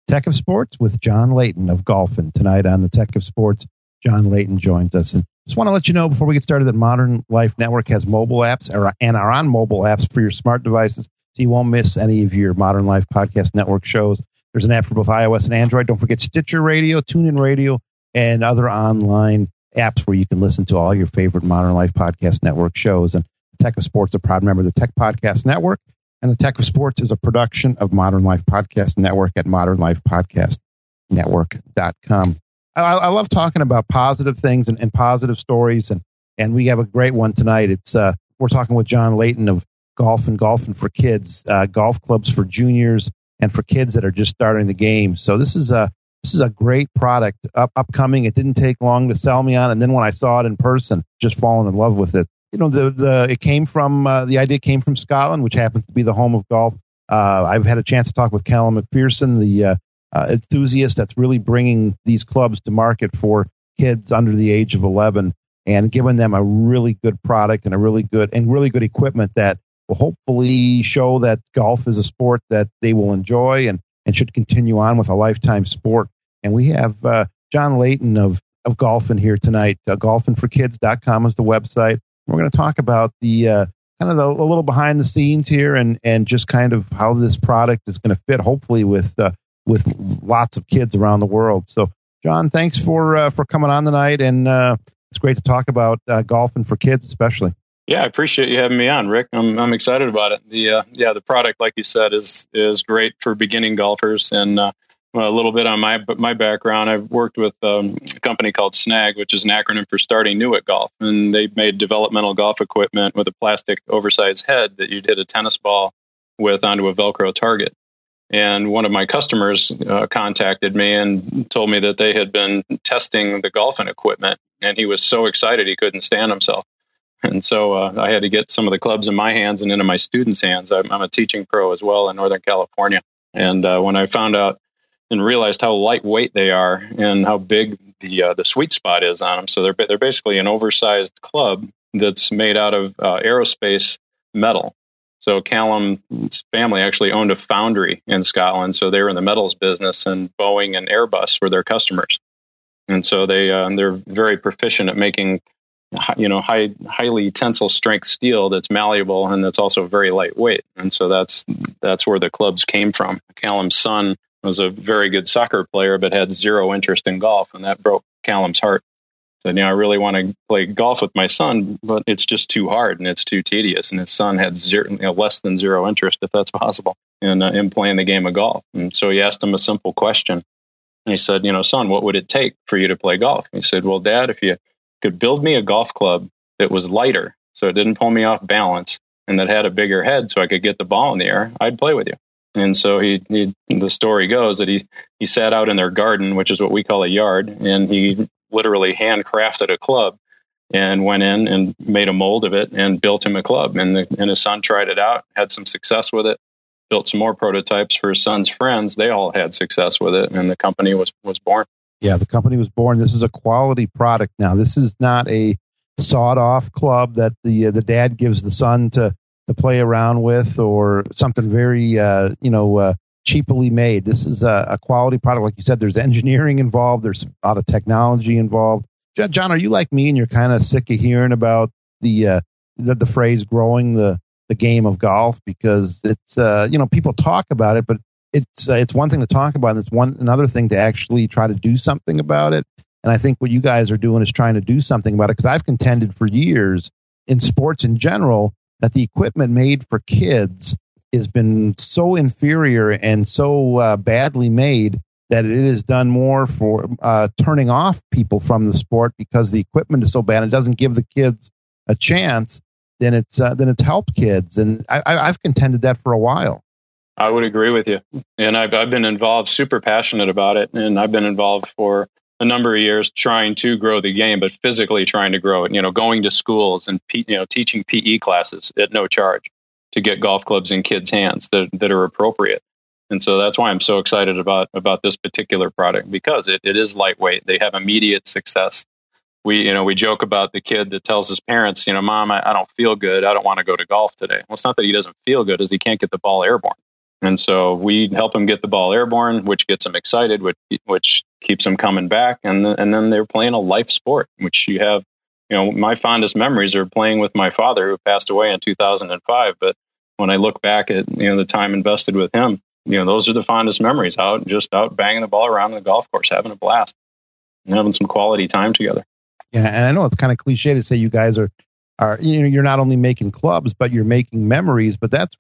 Tech of Sports with John Layton of Golfin. Tonight on the Tech of Sports, John Layton joins us. And just want to let you know before we get started that Modern Life Network has mobile apps and are on mobile apps for your smart devices, so you won't miss any of your Modern Life Podcast Network shows. There's an app for both iOS and Android. Don't forget Stitcher Radio, TuneIn Radio, and other online apps where you can listen to all your favorite Modern Life Podcast Network shows. And the Tech of Sports is a proud member of the Tech Podcast Network. And the Tech of Sports is a production of Modern Life Podcast Network at modernlifepodcastnetwork.com. I love talking about positive things and positive stories, and we have a great one tonight. It's we're talking with John Layton of Golfin for Kids, golf clubs for juniors and for kids that are just starting the game. So this is a great product upcoming. It didn't take long to sell me on, and then when I saw it in person, just fallen in love with it. You know, the idea came from Scotland, which happens to be the home of golf. I've had a chance to talk with Callum McPherson, the enthusiast that's really bringing these clubs to market for kids under the age of 11 and giving them a really good product and really good equipment that will hopefully show that golf is a sport that they will enjoy and should continue on with a lifetime sport. And we have John Layton of Golfin here tonight. Golfinforkids.com is the website. We're going to talk about the a little behind the scenes here and just kind of how this product is going to fit, hopefully with lots of kids around the world. So, John, thanks for coming on tonight, and it's great to talk about golfing for kids, especially. Yeah, I appreciate you having me on, Rick. I'm excited about it. The product, like you said, is great for beginning golfers. And a little bit on my background, I've worked with a company called Snag, which is an acronym for Starting New at Golf, and they made developmental golf equipment with a plastic oversized head that you'd hit a tennis ball with onto a Velcro target. And one of my customers contacted me and told me that they had been testing the golfing equipment, and he was so excited he couldn't stand himself. And so I had to get some of the clubs in my hands and into my students' hands. I'm a teaching pro as well in Northern California. And when I found out and realized how lightweight they are and how big the sweet spot is on them, so they're basically an oversized club that's made out of aerospace metal. So Callum's family actually owned a foundry in Scotland, so they were in the metals business, and Boeing and Airbus were their customers. And so they're very proficient at making highly tensile strength steel that's malleable and that's also very lightweight. And so that's where the clubs came from. Callum's son was a very good soccer player, but had zero interest in golf, and that broke Callum's heart. So, I really want to play golf with my son, but it's just too hard and it's too tedious. And his son had less than zero interest, if that's possible, in playing the game of golf. And so he asked him a simple question. And he said, son, what would it take for you to play golf? He said, well, Dad, if you could build me a golf club that was lighter, so it didn't pull me off balance, and that had a bigger head so I could get the ball in the air, I'd play with you. And so the story goes that he sat out in their garden, which is what we call a yard, and he literally handcrafted a club and went in and made a mold of it and built him a club. And his son tried it out, had some success with it, built some more prototypes for his son's friends. They all had success with it, and the company was born. Yeah, the company was born. This is a quality product now. This is not a sawed-off club that the dad gives the son to play around with, or something very cheaply made. This is a quality product. Like you said, there's engineering involved. There's a lot of technology involved. John, are you like me and you're kind of sick of hearing about the phrase growing the game of golf? Because it's people talk about it, but it's one thing to talk about, and it's another thing to actually try to do something about it. And I think what you guys are doing is trying to do something about it, because I've contended for years in sports in general that the equipment made for kids has been so inferior and so badly made that it has done more for turning off people from the sport, because the equipment is so bad and it doesn't give the kids a chance. Then it's helped kids, and I've contended that for a while. I would agree with you, and I've been involved, super passionate about it, and I've been involved for a number of years trying to grow the game, but physically trying to grow it. Going to schools and teaching PE classes at no charge to get golf clubs in kids' hands that are appropriate. And so that's why I'm so excited about this particular product, because it is lightweight. They have immediate success. We joke about the kid that tells his parents, Mom, I don't feel good. I don't want to go to golf today. Well, it's not that he doesn't feel good, is he can't get the ball airborne. And so we help them get the ball airborne, which gets them excited, which keeps them coming back. And then they're playing a life sport, which you have, my fondest memories are playing with my father, who passed away in 2005. But when I look back at, the time invested with him, those are the fondest memories, out banging the ball around the golf course, having a blast and having some quality time together. Yeah. And I know it's kind of cliche to say you guys are, you're not only making clubs, but you're making memories, but that's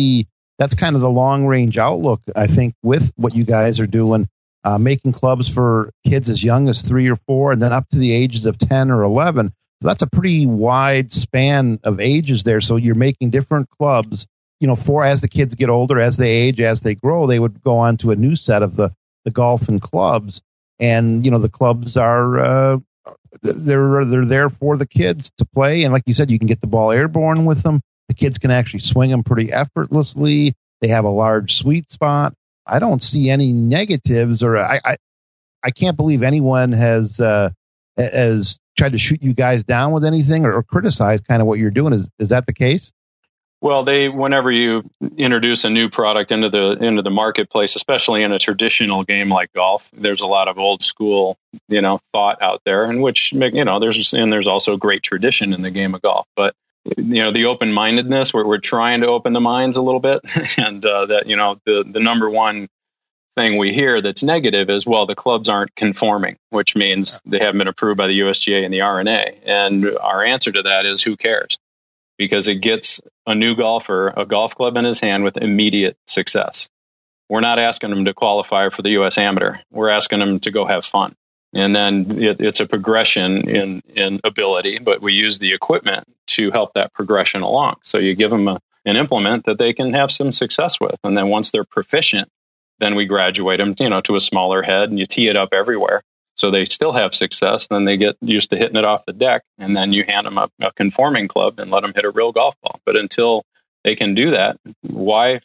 kind of the long range outlook, I think, with what you guys are doing, making clubs for kids as young as 3 or 4, and then up to the ages of 10 or 11. So that's a pretty wide span of ages there. So you're making different clubs, for as the kids get older, as they age, as they grow, they would go on to a new set of the golf and clubs. And, the clubs are, they're there for the kids to play. And like you said, you can get the ball airborne with them. The kids can actually swing them pretty effortlessly. They have a large sweet spot. I don't see any negatives, or I can't believe anyone has tried to shoot you guys down with anything or criticize kind of what you're doing. Is that the case? Well, whenever you introduce a new product into the marketplace, especially in a traditional game like golf, there's a lot of old school, thought out there, in which, there's also great tradition in the game of golf. But the open-mindedness, where we're trying to open the minds a little bit, and the number one thing we hear that's negative is, well, the clubs aren't conforming, which means they haven't been approved by the USGA and the R&A. And our answer to that is, who cares? Because it gets a new golfer a golf club in his hand with immediate success. We're not asking them to qualify for the U.S. Amateur. We're asking them to go have fun. And then it's a progression in ability, but we use the equipment to help that progression along. So you give them an implement that they can have some success with. And then once they're proficient, then we graduate them, to a smaller head, and you tee it up everywhere. So they still have success. Then they get used to hitting it off the deck, and then you hand them a conforming club and let them hit a real golf ball. But until they can do that, why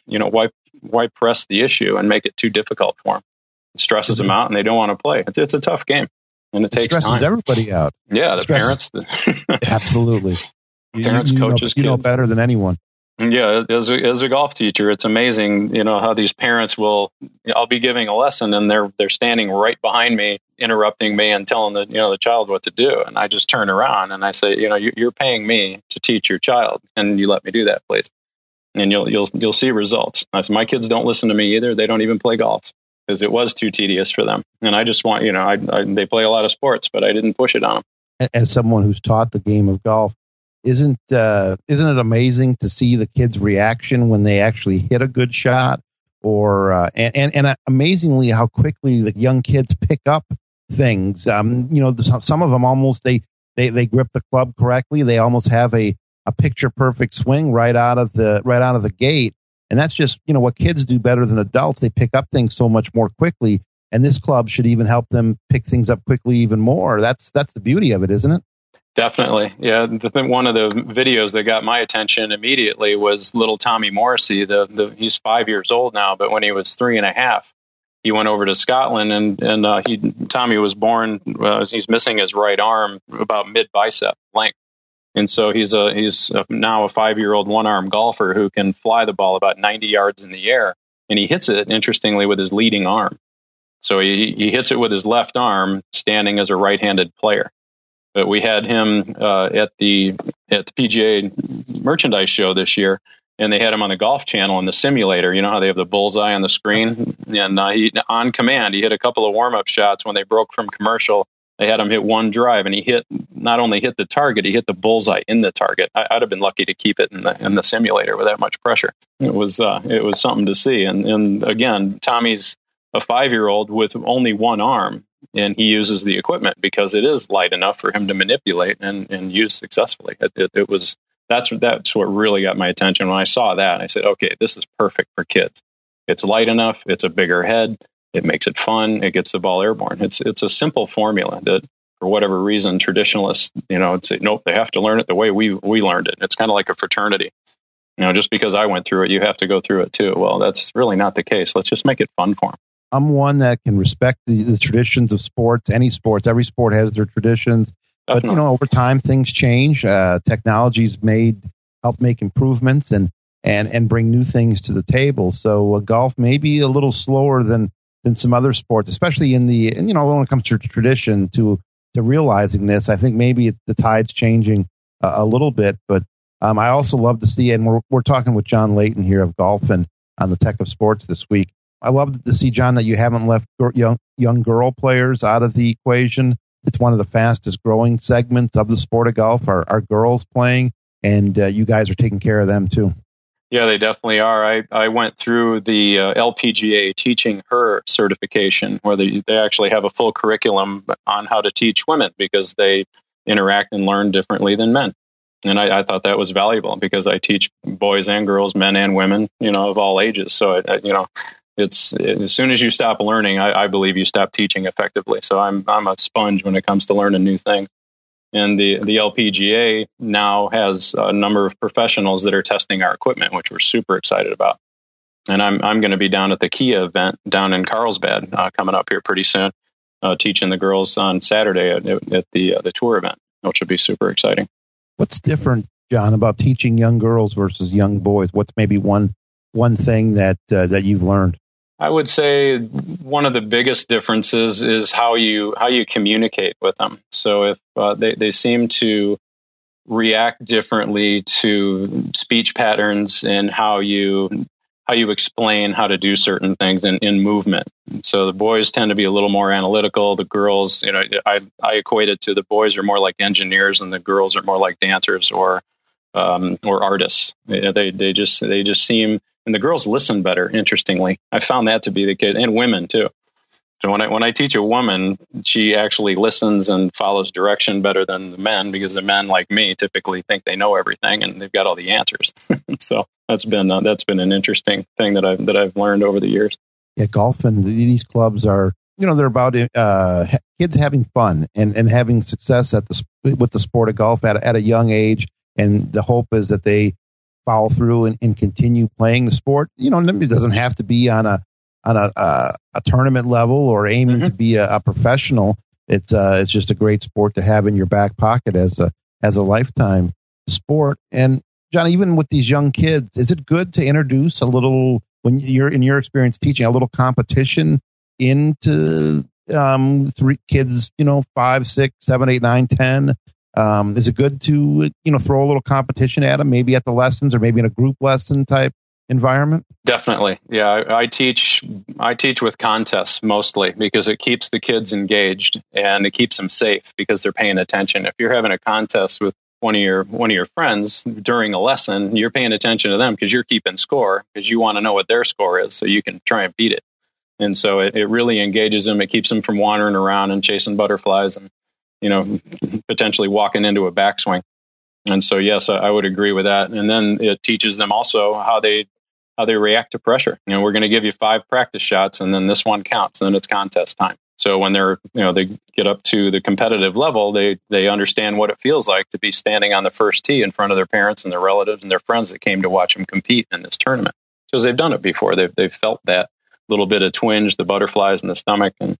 press the issue and make it too difficult for them? It stresses them out, and they don't want to play. It's a tough game, and it takes stresses time. Everybody out. Yeah, the parents. Absolutely. Parents, coaches, you know better than anyone. Yeah, as a golf teacher, it's amazing, how these parents I'll be giving a lesson and they're standing right behind me, interrupting me and telling the child what to do. And I just turn around and I say, you're paying me to teach your child, and you let me do that, please. And you'll see results. I said, my kids don't listen to me either. They don't even play golf because it was too tedious for them. And I just want, they play a lot of sports, but I didn't push it on them. As someone who's taught the game of golf, isn't it amazing to see the kids' reaction when they actually hit a good shot, or and amazingly how quickly the young kids pick up things. Some of them almost they grip the club correctly. They almost have a picture perfect swing right out of the gate, and that's just what kids do better than adults. They pick up things so much more quickly, and this club should even help them pick things up quickly even more. That's the beauty of it, isn't it? Definitely. Yeah. One of the videos that got my attention immediately was little Tommy Morrissey. He's 5 years old now, but when he was 3.5, he went over to Scotland and Tommy was born, he's missing his right arm about mid bicep length. And so he's now a 5-year-old one-arm golfer who can fly the ball about 90 yards in the air. And he hits it, interestingly, with his leading arm. So he hits it with his left arm, standing as a right-handed player. But we had him at the PGA merchandise show this year, and they had him on the Golf Channel in the simulator. You know how they have the bullseye on the screen? And on command, he hit a couple of warm-up shots when they broke from commercial. They had him hit one drive, and he not only hit the target, he hit the bullseye in the target. I'd have been lucky to keep it in the simulator with that much pressure. It was something to see. And again, Tommy's a 5-year-old with only one arm. And he uses the equipment because it is light enough for him to manipulate and use successfully. That's what really got my attention when I saw that. I said, okay, this is perfect for kids. It's light enough. It's a bigger head. It makes it fun. It gets the ball airborne. It's a simple formula that, for whatever reason, traditionalists, say, nope, they have to learn it the way we learned it. It's kind of like a fraternity. Just because I went through it, you have to go through it too. Well, that's really not the case. Let's just make it fun for them. I'm one that can respect the traditions of sports, any sports. Every sport has their traditions. Definitely. But, over time, things change. Technology's helped make improvements. And and bring new things to the table. So golf may be a little slower than some other sports, especially in the, and, when it comes to tradition, to realizing this. I think maybe the tide's changing a little bit, but I also love to see, and we're talking with John Layton here of Golfin on the Tech of Sports this week. I love to see, John, that you haven't left young girl players out of the equation. It's one of the fastest growing segments of the sport of golf are girls playing, and you guys are taking care of them too. Yeah, they definitely are. I went through the LPGA teaching her certification, where they actually have a full curriculum on how to teach women because they interact and learn differently than men. And I thought that was valuable because I teach boys and girls, men and women, of all ages. So, it's as soon as you stop learning, I believe you stop teaching effectively. So I'm a sponge when it comes to learning new things. And the LPGA now has a number of professionals that are testing our equipment, which we're super excited about. And I'm going to be down at the Kia event down in Carlsbad coming up here pretty soon, teaching the girls on Saturday at the tour event, which will be super exciting. What's different, John, about teaching young girls versus young boys? What's maybe one thing that you've learned? I would say one of the biggest differences is how you communicate with them. So if they seem to react differently to speech patterns and how you explain how to do certain things in movement. So the boys tend to be a little more analytical. The girls, I equate it to the boys are more like engineers and the girls are more like dancers or artists. They just seem. And the girls listen better, interestingly. I found that to be the case, and women too. So when I teach a woman, she actually listens and follows direction better than the men, because the men, like me, typically think they know everything and they've got all the answers. So that's been an interesting thing that I've learned over the years. Yeah, golf and these clubs are, they're about kids having fun and having success with the sport of golf at a young age, and the hope is that they follow through and continue playing the sport. It doesn't have to be on a tournament level or aiming to be a professional. It's just a great sport to have in your back pocket as a lifetime sport. And John, even with these young kids, is it good to introduce a little, when you're in your experience teaching, a little competition into three kids, 5, 6, 7, 8, 9, 10? Is it good to, throw a little competition at them, maybe at the lessons or maybe in a group lesson type environment? Definitely. Yeah. I teach with contests mostly because it keeps the kids engaged and it keeps them safe because they're paying attention. If you're having a contest with one of your friends during a lesson, you're paying attention to them because you're keeping score because you want to know what their score is so you can try and beat it. And so it really engages them. It keeps them from wandering around and chasing butterflies and, potentially walking into a backswing. And so, yes, I would agree with that. And then it teaches them also how they react to pressure. We're going to give you 5 practice shots, and then this one counts, and then it's contest time. So when they get up to the competitive level, they understand what it feels like to be standing on the first tee in front of their parents and their relatives and their friends that came to watch them compete in this tournament, because they've done it before. They've felt that little bit of twinge, the butterflies in the stomach, and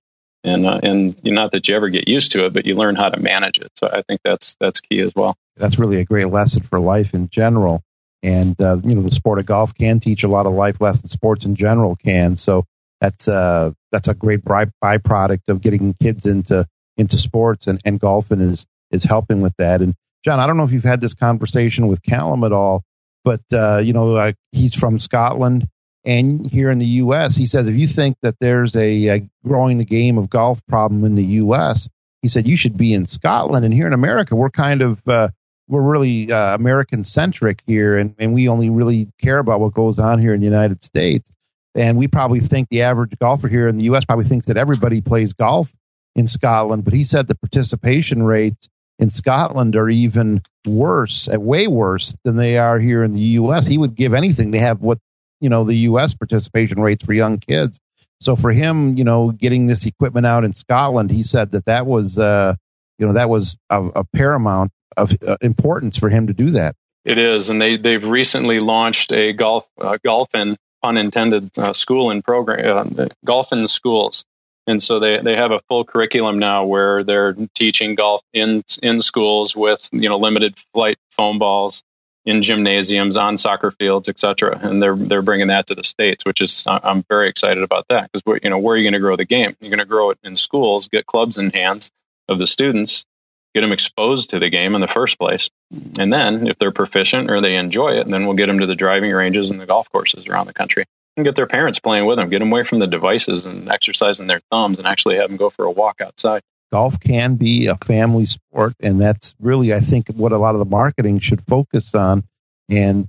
not that you ever get used to it, but you learn how to manage it. So I think that's key as well. That's really a great lesson for life in general. And, the sport of golf can teach a lot of life lessons. Sports in general can. So that's a great byproduct of getting kids into sports, and golfing is helping with that. And John, I don't know if you've had this conversation with Callum at all, but, he's from Scotland. And here in the U.S., he says, if you think that there's a growing the game of golf problem in the U.S., he said, you should be in Scotland. And here in America, we're kind of, we're really American centric here. And we only really care about what goes on here in the United States. And we probably think the average golfer here in the U.S. probably thinks that everybody plays golf in Scotland. But he said the participation rates in Scotland are even worse, way worse than they are here in the U.S. He would give anything to have what, the U.S. participation rates for young kids. So for him, getting this equipment out in Scotland, he said that was, that was a paramount of importance for him to do that. It is. And they've recently launched a golfing, pun intended, school and program, golf in the schools. And so they have a full curriculum now where they're teaching golf in schools with, limited flight foam balls. in gymnasiums, on soccer fields, etc. And they're bringing that to the States, which is I'm very excited about that, because where are you going to grow the game? You're going to grow it in schools, get clubs in hands of the students, get them exposed to the game in the first place, and then if they're proficient or they enjoy it, then we'll get them to the driving ranges and the golf courses around the country and get their parents playing with them, get them away from the devices and exercising their thumbs, and actually have them go for a walk outside. Golf can be a family sport, and that's really, I think, what a lot of the marketing should focus on. And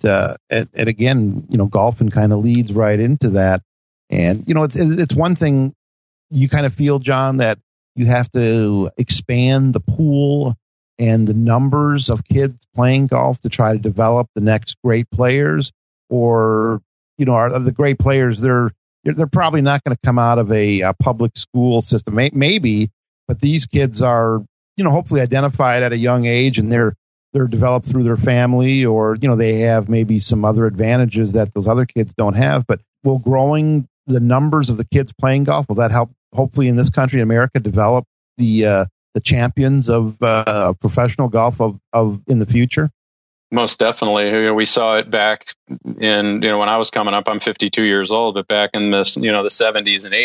again, golfing kind of leads right into that. And, it's one thing you kind of feel, John, that you have to expand the pool and the numbers of kids playing golf to try to develop the next great players, or, are the great players, they're probably not going to come out of a public school system. Maybe, but these kids are, hopefully identified at a young age, and they're developed through their family, or, they have maybe some other advantages that those other kids don't have. But will growing the numbers of the kids playing golf, will that help, hopefully in this country, America, develop the champions of professional golf of in the future? Most definitely. We saw it back in, when I was coming up. I'm 52 years old, but back in the 70s and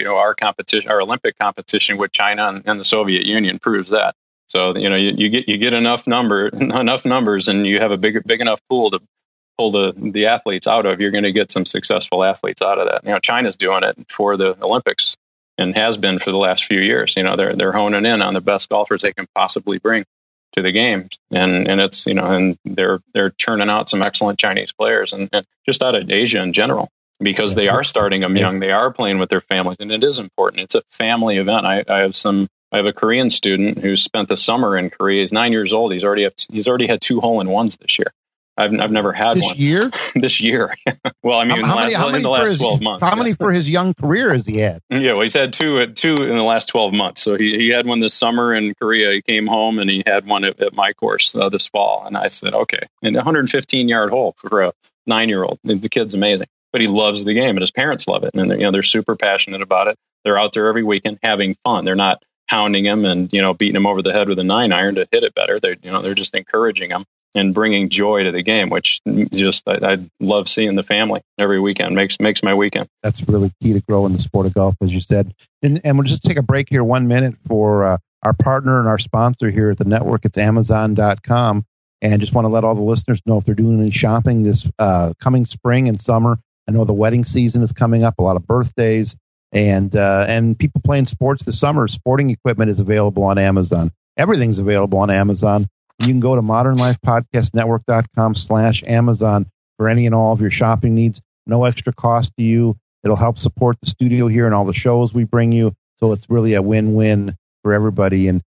80s, our Olympic competition with China and the Soviet Union proves that. So, you get enough numbers, and you have a big enough pool to pull the athletes out of. You're going to get some successful athletes out of that. China's doing it for the Olympics and has been for the last few years. They're honing in on the best golfers they can possibly bring to the games, and it's and they're churning out some excellent Chinese players, and just out of Asia in general, because they are starting them young. They are playing with their families, and it is important. It's a family event. I have a Korean student who spent the summer in Korea. He's 9 years old. He's already had 2 hole-in-ones this year. I've never had one. This year. Well, I mean, in the last 12 months. How many for his young career has he had? Yeah, well, he's had two in the last 12 months. So he had one this summer in Korea. He came home and he had one at my course this fall. And I said, okay. And 115-yard hole for a 9-year-old. The kid's amazing. But he loves the game, and his parents love it. And they're super passionate about it. They're out there every weekend having fun. They're not hounding him and beating him over the head with a 9-iron to hit it better. They're just encouraging him and bringing joy to the game, which just I love seeing the family every weekend. Makes my weekend. That's really key to growing the sport of golf, as you said. And we'll just take a break here 1 minute for our partner and our sponsor here at the network. It's Amazon.com. And just want to let all the listeners know, if they're doing any shopping this coming spring and summer. I know the wedding season is coming up, a lot of birthdays, and people playing sports this summer. Sporting equipment is available on Amazon. Everything's available on Amazon. You can go to modernlifepodcastnetwork.com/Amazon for any and all of your shopping needs. No extra cost to you. It'll help support the studio here and all the shows we bring you. So it's really a win-win for everybody. And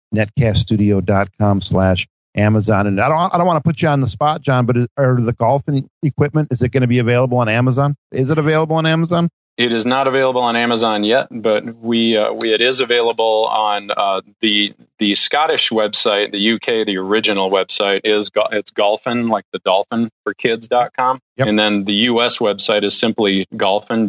netcaststudio.com/Amazon. And I don't want to put you on the spot, John, but are the golfing equipment, is it going to be available on Amazon? Is it available on Amazon? It is not available on Amazon yet, but it is available on the Scottish website. The UK, the original website it's Golfin, like the dolphin for kids.com. Yep. And then the US website is simply Golfin,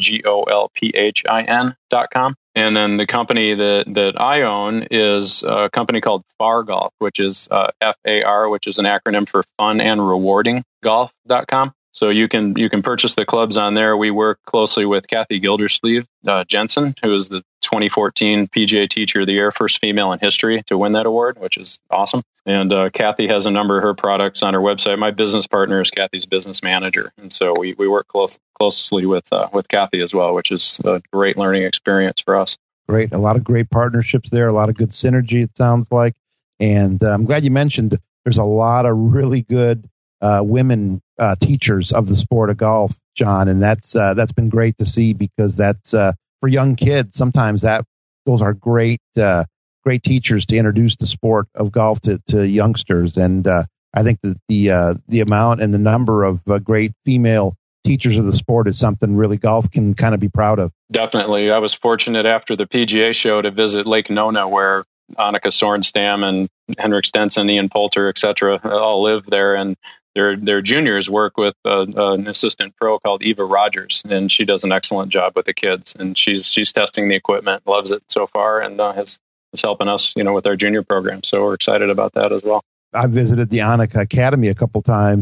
GOLPHIN.com. And then the company that I own is a company called FAR Golf, which is FAR, which is an acronym for Fun and Rewarding Golf.com. So you can purchase the clubs on there. We work closely with Kathy Gildersleeve Jensen, who is the 2014 PGA Teacher of the Year, first female in history to win that award, which is awesome. And Kathy has a number of her products on her website. My business partner is Kathy's business manager, and so we work closely with Kathy as well, which is a great learning experience for us. Great, a lot of great partnerships there, a lot of good synergy, it sounds like. And I'm glad you mentioned there's a lot of really good women teachers of the sport of golf, John, and that's been great to see, because that's for young kids. Sometimes those are great teachers to introduce the sport of golf to youngsters, and I think that the amount and the number of great female teachers of the sport is something really golf can kind of be proud of. Definitely, I was fortunate after the PGA show to visit Lake Nona, where Annika Sorenstam and Henrik Stenson, Ian Poulter, etc., all live there, and their juniors work with an assistant pro called Eva Rogers, and she does an excellent job with the kids. And she's testing the equipment, loves it so far, and is helping us, with our junior program. So we're excited about that as well. I visited the Annika Academy a couple times,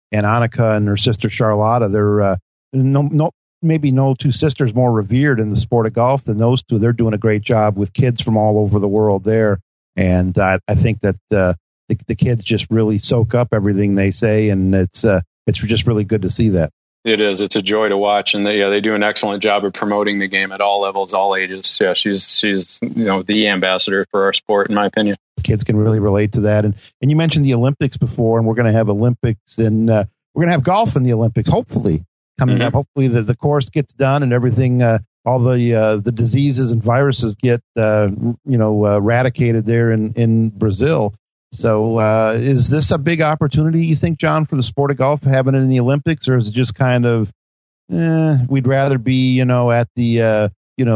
and Annika and her sister Charlotta. They're maybe no two sisters more revered in the sport of golf than those two. They're doing a great job with kids from all over the world there. And I think that the kids just really soak up everything they say, and it's just really good to see that. It is. It's a joy to watch, and they do an excellent job of promoting the game at all levels, all ages. Yeah, she's the ambassador for our sport, in my opinion. Kids can really relate to that, and you mentioned the Olympics before, and we're going to have Olympics, and we're going to have golf in the Olympics, hopefully coming up. Hopefully the course gets done and everything. All the diseases and viruses get eradicated there in Brazil. So is this a big opportunity, you think, John, for the sport of golf, having it in the Olympics, or is it just kind of we'd rather be at the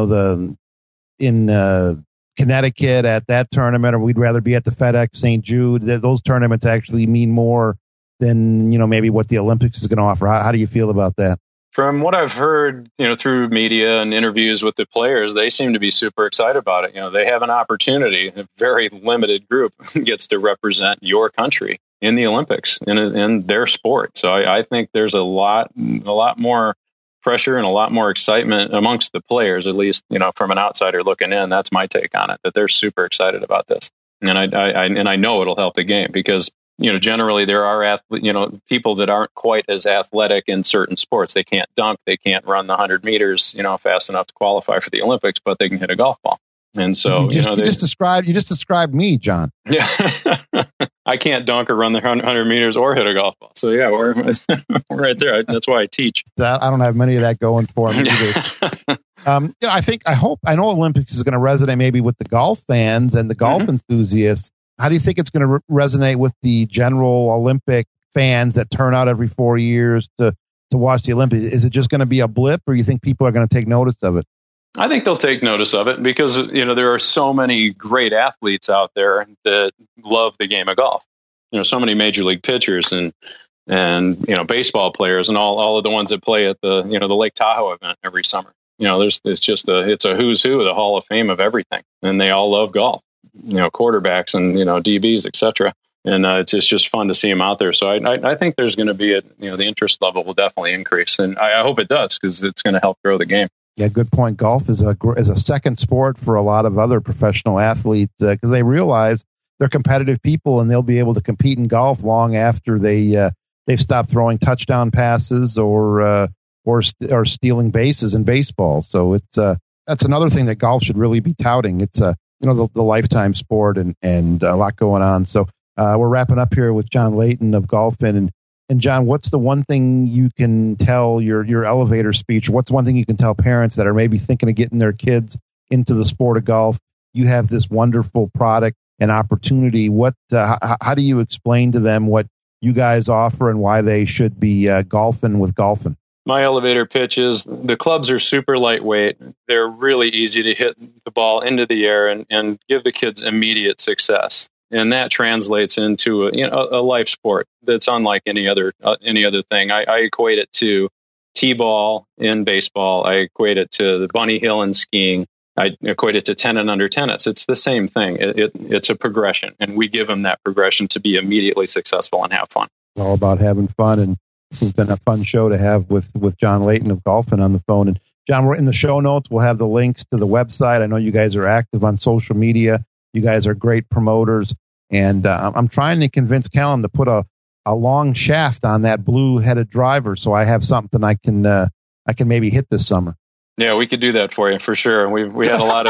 in Connecticut at that tournament, or we'd rather be at the FedEx St. Jude? Those tournaments actually mean more than maybe what the Olympics is going to offer. How do you feel about that? From what I've heard, through media and interviews with the players, they seem to be super excited about it. They have an opportunity. A very limited group gets to represent your country in the Olympics in their sport. So I think there's a lot more pressure and a lot more excitement amongst the players, at least, from an outsider looking in. That's my take on it, that they're super excited about this. And I know it'll help the game because generally there are people that aren't quite as athletic in certain sports. They can't dunk, they can't run the 100 meters, fast enough to qualify for the Olympics, but they can hit a golf ball. And so, you just described me, John. Yeah, I can't dunk or run the 100 meters or hit a golf ball. So yeah, we're right there. That's why I teach. I don't have many of that going for me either. I know Olympics is going to resonate maybe with the golf fans and the golf enthusiasts. How do you think it's going to resonate with the general Olympic fans that turn out every 4 years to watch the Olympics? Is it just going to be a blip, or you think people are going to take notice of it? I think they'll take notice of it because, there are so many great athletes out there that love the game of golf. So many major league pitchers and baseball players and all of the ones that play at the Lake Tahoe event every summer. It's a who's who, the Hall of Fame of everything. And they all love golf. Quarterbacks and DBs, etc. And it's just fun to see them out there. So I think there's going to be the interest level will definitely increase, and I hope it does because it's going to help grow the game. Yeah, good point. Golf is a second sport for a lot of other professional athletes because they realize they're competitive people and they'll be able to compete in golf long after they've stopped throwing touchdown passes or stealing bases in baseball. So that's another thing that golf should really be touting. It's the lifetime sport and a lot going on. So we're wrapping up here with John Layton of Golfin. And John, what's the one thing you can tell your elevator speech? What's one thing you can tell parents that are maybe thinking of getting their kids into the sport of golf? You have this wonderful product and opportunity. How do you explain to them what you guys offer and why they should be golfing with Golfin? My elevator pitch is the clubs are super lightweight. They're really easy to hit the ball into the air and give the kids immediate success. And that translates into a life sport that's unlike any other thing. I equate it to T-ball in baseball. I equate it to the bunny hill in skiing. I equate it to 10 and under tennis. It's the same thing. It's a progression, and we give them that progression to be immediately successful and have fun. All about having fun, and this has been a fun show to have with John Layton of Golfin on the phone. And John, we're in the show notes. We'll have the links to the website. I know you guys are active on social media. You guys are great promoters. And I'm trying to convince Callum to put a long shaft on that blue-headed driver, so I have something I can maybe hit this summer. Yeah, we could do that for you for sure. We had a lot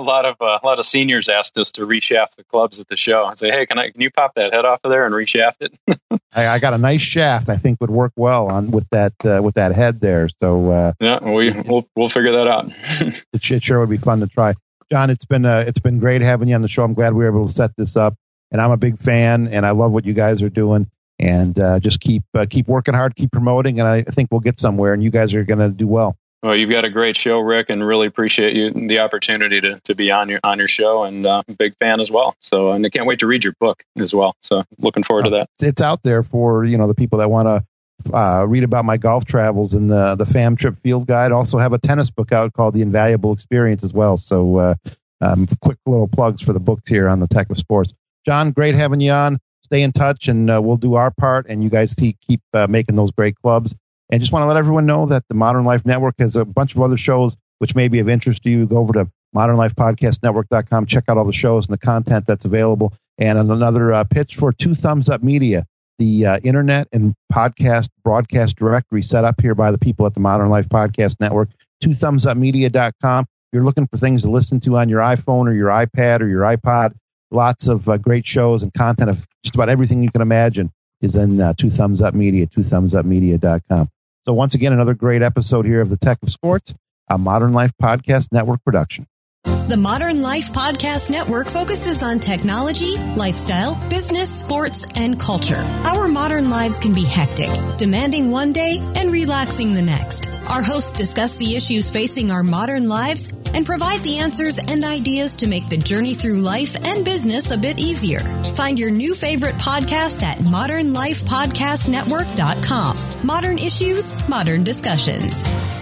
of seniors asked us to reshaft the clubs at the show and say, "Hey, can you pop that head off of there and reshaft it?" I got a nice shaft. I think would work well with that head there. So yeah, we'll figure that out. It sure would be fun to try. John, it's been great having you on the show. I'm glad we were able to set this up. And I'm a big fan, and I love what you guys are doing. And just keep working hard, keep promoting, and I think we'll get somewhere. And you guys are going to do well. Well, you've got a great show, Rick, and really appreciate the opportunity to be on your show. And I'm a big fan as well. So, and I can't wait to read your book as well. So, looking forward to that. It's out there for the people that want to read about my golf travels. And the Fam Trip Field Guide. Also have a tennis book out called The Invaluable Experience as well. So, quick little plugs for the books here on the Tech of Sports. John, great having you on. stay in touch, and we'll do our part, and you guys keep making those great clubs. And just want to let everyone know that the Modern Life Network has a bunch of other shows which may be of interest to you. Go over to modernlifepodcastnetwork.com, check out all the shows and the content that's available. And another pitch for Two Thumbs Up Media, the internet and podcast broadcast directory set up here by the people at the Modern Life Podcast Network, twothumbsupmedia.com. You're looking for things to listen to on your iPhone or your iPad or your iPod. Lots of great shows and content of just about everything you can imagine is in Two Thumbs Up Media, twothumbsupmedia.com. So once again, another great episode here of The Tech of Sports, a Modern Life Podcast Network production. The Modern Life Podcast Network focuses on technology, lifestyle, business, sports, and culture. Our modern lives can be hectic, demanding one day and relaxing the next. Our hosts discuss the issues facing our modern lives and provide the answers and ideas to make the journey through life and business a bit easier. Find your new favorite podcast at modernlifepodcastnetwork.com. Modern issues, modern discussions.